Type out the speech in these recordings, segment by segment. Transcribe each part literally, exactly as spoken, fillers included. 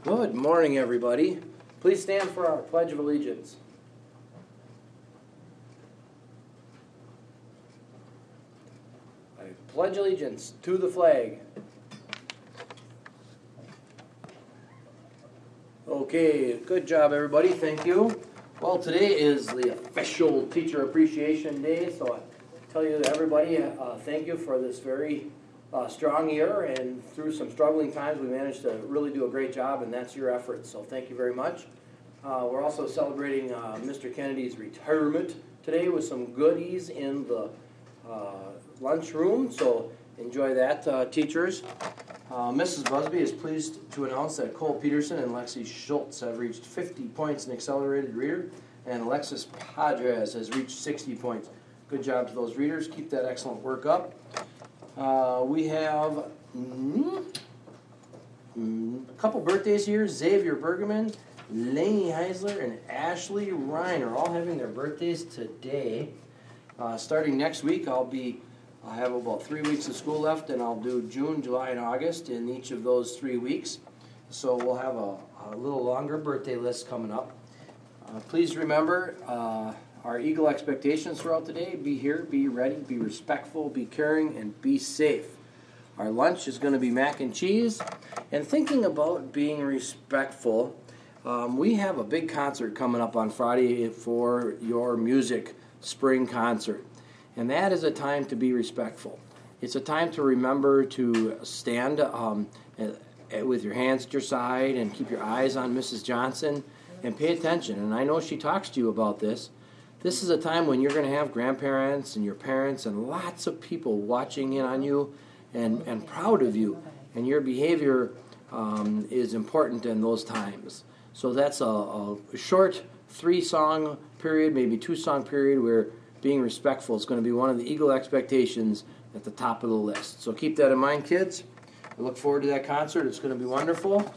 Good morning, everybody. Please stand for our Pledge of Allegiance. I pledge allegiance to the flag. Okay, good job, everybody. Thank you. Well, today is the official Teacher Appreciation Day, so I tell you, everybody, uh, thank you for this very uh, strong year, and through some struggling times, we managed to really do a great job, and that's your effort, so thank you very much. Uh, we're also celebrating uh, Mister Kennedy's retirement today with some goodies in the uh, lunchroom, so enjoy that, uh, teachers. Uh, Missus Busby is pleased to announce that Cole Peterson and Lexi Schultz have reached fifty points in accelerated reader, and Alexis Padres has reached sixty points. Good job to those readers. Keep that excellent work up. Uh, we have mm, mm, a couple birthdays here. Xavier Bergerman, Lainey Heisler, and Ashley Ryan are all having their birthdays today. Uh, starting next week, I'll be I have about three weeks of school left, and I'll do June, July, and August in each of those three weeks. So we'll have a, a little longer birthday list coming up. Uh, please remember uh, our Eagle expectations throughout the day. Be here, be ready, be respectful, be caring, and be safe. Our lunch is going to be mac and cheese. And thinking about being respectful, um, we have a big concert coming up on Friday for your music spring concert. And that is a time to be respectful. It's a time to remember to stand um, with your hands at your side and keep your eyes on Missus Johnson and pay attention. And I know she talks to you about this. This is a time when you're going to have grandparents and your parents and lots of people watching in on you and, and proud of you. And your behavior um, is important in those times. So that's a, a short three-song period, maybe two-song period where being respectful is going to be one of the Eagle expectations at the top of the list. So keep that in mind, kids. I look forward to that concert. It's going to be wonderful.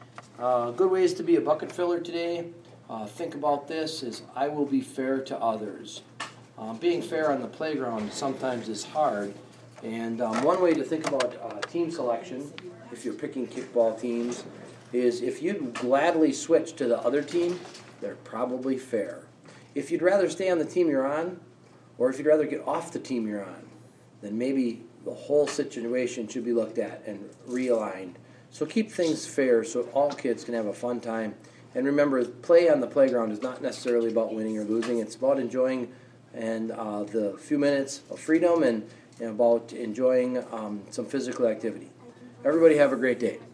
Uh, good ways to be a bucket filler today. Uh, think about this is I will be fair to others. Um, being fair on the playground sometimes is hard. And um, one way to think about uh, team selection, if you're picking kickball teams, is if you'd gladly switch to the other team, they're probably fair. If you'd rather stay on the team you're on, or if you'd rather get off the team you're on, then maybe the whole situation should be looked at and realigned. So keep things fair so all kids can have a fun time. And remember, play on the playground is not necessarily about winning or losing. It's about enjoying and uh, the few minutes of freedom and, and about enjoying um, some physical activity. Everybody have a great day.